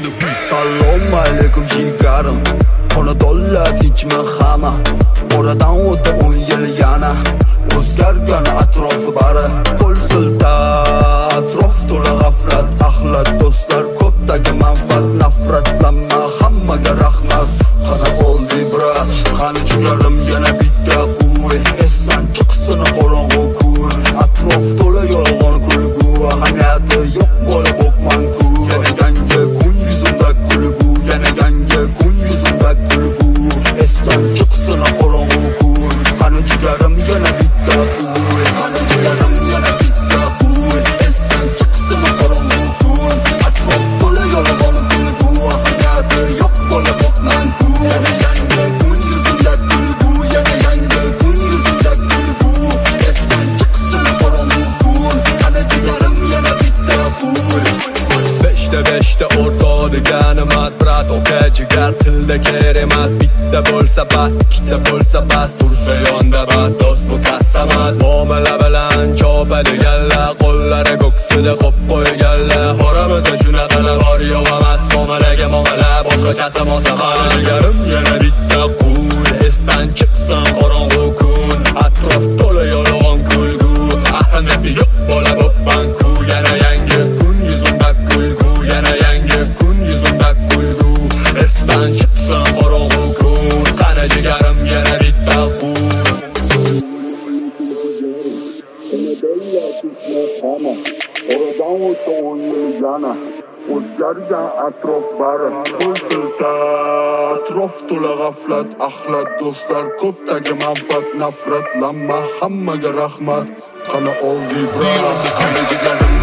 Salom alaykum jigarim, xonadonlar tinchmi hamma? Oradan o'tdi 10 yil yana, o'zgargan atrofi bari. Qo'l silta, atrof to'la g'aflat, axlat do'stlar ko'pdagi manfaat, nafratlanma, hammaga rahmat. Qana bo'ldi brat, qani jigarim yana bitta quri, esdan chiqsin qorong'u kun, atrof to'la yolg'on kulgu, ahamiyati yo'q bola bo'pman-ku. Yana yangi kun yuzimda kulgu, yana yangi kun yuzimda kulgu, esdan chiqsin qorong'u kun, qani jigarim yana bitta quri, qani jigarim yana bitta quri, esdan chiqsin qorong'u kun, atrof to'la yolg'on kulgu, ahamiyati yo'q bola bo'pman-ku. Yana yangi kun yuzimda kulgu, yana yangi kun yuzimda kulgu, esdan chiqsin qorong'u kun, qani jigarim yana bitta quri. Beshta o'rto deganimiz brat, oka jigar tilda kerak emas. Bitta bo'lsa bas, ikkita bo'lsa bas, tursa yonda bas, do'st bu kasamas. Muomala bilan chopadiganlar, qo'llari ko'ksida qo'p qo'yganlar, xoramizda shunaqalar bor yo'q emas. Muomalaga muomala, boshqachasi qani jigarim yana bitta qul, esdan chiqsin qorong'u kun, atrof to'la yolg'on kulgu, ahamiyati yo'q bola bo'pman-ku. Yana yangi kun yuzimda kulgu, yana yangi kun yuzimda kulgu, esdan chiqsin qorong'u kun, qani jigarim yana bitta qul. Oradan o'tdi 10 yil yana, o'zgargan atrof bari. Qo'l silta, atrof to'la g'aflat, axlat do'stlar ko'pdagi manfaat, nafratlanma, hammaga rahmat. Qani oldi brat, qani jigarim